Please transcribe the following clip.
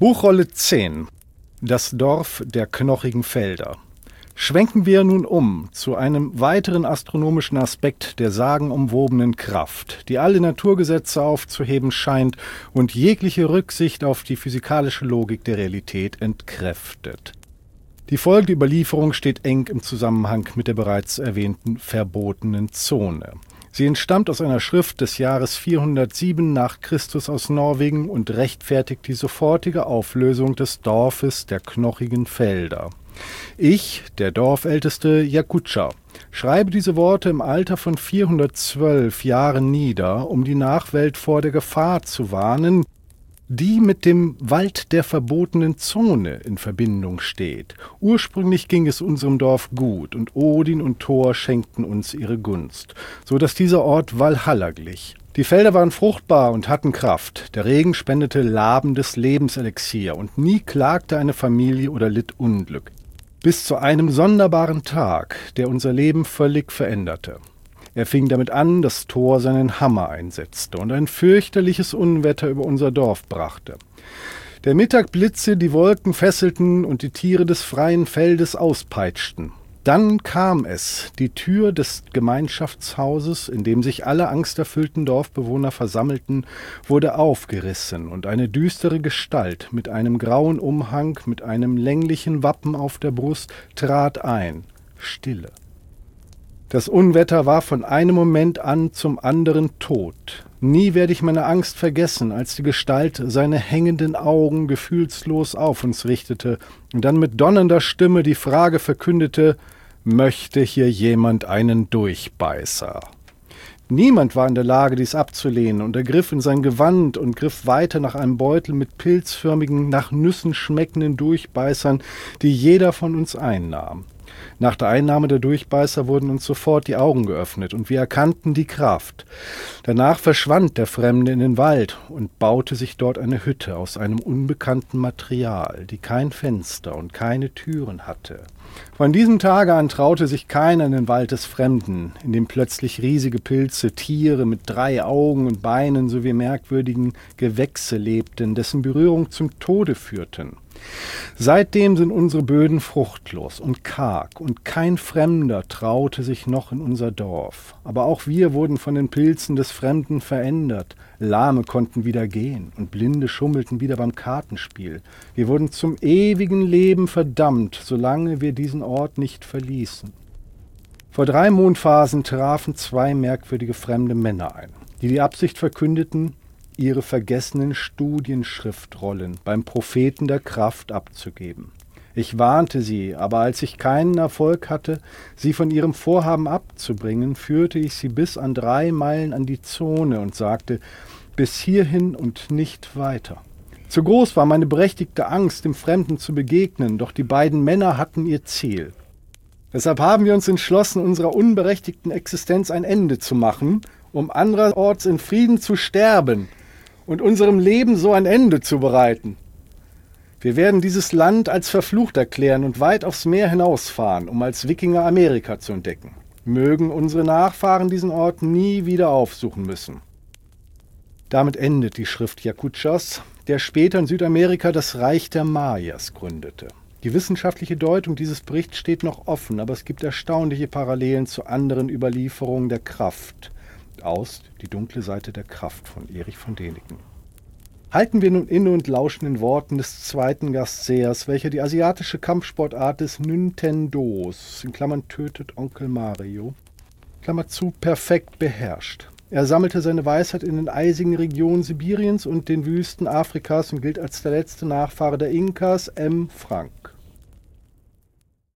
Buchrolle 10. Das Dorf der knochigen Felder. Schwenken wir nun um zu einem weiteren astronomischen Aspekt der sagenumwobenen Kraft, die alle Naturgesetze aufzuheben scheint und jegliche Rücksicht auf die physikalische Logik der Realität entkräftet. Die folgende Überlieferung steht eng im Zusammenhang mit der bereits erwähnten verbotenen Zone. Sie entstammt aus einer Schrift des Jahres 407 nach Christus aus Norwegen und rechtfertigt die sofortige Auflösung des Dorfes der knochigen Felder. Ich, der Dorfälteste Yakutscha, schreibe diese Worte im Alter von 412 Jahren nieder, um die Nachwelt vor der Gefahr zu warnen, die mit dem Wald der verbotenen Zone in Verbindung steht. Ursprünglich ging es unserem Dorf gut, und Odin und Thor schenkten uns ihre Gunst, so dass dieser Ort Valhalla glich. Die Felder waren fruchtbar und hatten Kraft, der Regen spendete labendes Lebenselixier, und nie klagte eine Familie oder litt Unglück. Bis zu einem sonderbaren Tag, der unser Leben völlig veränderte. Er fing damit an, dass Thor seinen Hammer einsetzte und ein fürchterliches Unwetter über unser Dorf brachte. Der Mittagblitze die Wolken fesselten und die Tiere des freien Feldes auspeitschten. Dann kam es, die Tür des Gemeinschaftshauses, in dem sich alle angsterfüllten Dorfbewohner versammelten, wurde aufgerissen und eine düstere Gestalt mit einem grauen Umhang, mit einem länglichen Wappen auf der Brust, trat ein. Stille. Das Unwetter war von einem Moment an zum anderen tot. Nie werde ich meine Angst vergessen, als die Gestalt seine hängenden Augen gefühlslos auf uns richtete und dann mit donnernder Stimme die Frage verkündete: Möchte hier jemand einen Durchbeißer? Niemand war in der Lage, dies abzulehnen, und er griff in sein Gewand und griff weiter nach einem Beutel mit pilzförmigen, nach Nüssen schmeckenden Durchbeißern, die jeder von uns einnahm. Nach der Einnahme der Durchbeißer wurden uns sofort die Augen geöffnet und wir erkannten die Kraft. Danach verschwand der Fremde in den Wald und baute sich dort eine Hütte aus einem unbekannten Material, die kein Fenster und keine Türen hatte. Von diesem Tage an traute sich keiner in den Wald des Fremden, in dem plötzlich riesige Pilze, Tiere mit 3 Augen und Beinen sowie merkwürdigen Gewächse lebten, dessen Berührung zum Tode führten. Seitdem sind unsere Böden fruchtlos und karg, und kein Fremder traute sich noch in unser Dorf. Aber auch wir wurden von den Pilzen des Fremden verändert. Lahme konnten wieder gehen, und Blinde schummelten wieder beim Kartenspiel. Wir wurden zum ewigen Leben verdammt, solange wir diesen Ort nicht verließen. Vor 3 Mondphasen trafen 2 merkwürdige fremde Männer ein, die die Absicht verkündeten, ihre vergessenen Studienschriftrollen beim Propheten der Kraft abzugeben. Ich warnte sie, aber als ich keinen Erfolg hatte, sie von ihrem Vorhaben abzubringen, führte ich sie bis an 3 Meilen an die Zone und sagte: Bis hierhin und nicht weiter. Zu groß war meine berechtigte Angst, dem Fremden zu begegnen, doch die beiden Männer hatten ihr Ziel. Deshalb haben wir uns entschlossen, unserer unberechtigten Existenz ein Ende zu machen, um anderorts in Frieden zu sterben und unserem Leben so ein Ende zu bereiten. Wir werden dieses Land als verflucht erklären und weit aufs Meer hinausfahren, um als Wikinger Amerika zu entdecken. Mögen unsere Nachfahren diesen Ort nie wieder aufsuchen müssen. Damit endet die Schrift Yakutschas, der später in Südamerika das Reich der Mayas gründete. Die wissenschaftliche Deutung dieses Berichts steht noch offen, aber es gibt erstaunliche Parallelen zu anderen Überlieferungen der Kraft. Aus Die dunkle Seite der Kraft von Erich von Däniken. Halten wir nun inne und lauschen den Worten des zweiten Gastsehers, welcher die asiatische Kampfsportart des Nintendos, in Klammern tötet Onkel Mario, Klammer zu, perfekt beherrscht. Er sammelte seine Weisheit in den eisigen Regionen Sibiriens und den Wüsten Afrikas und gilt als der letzte Nachfahre der Inkas, M. Frank.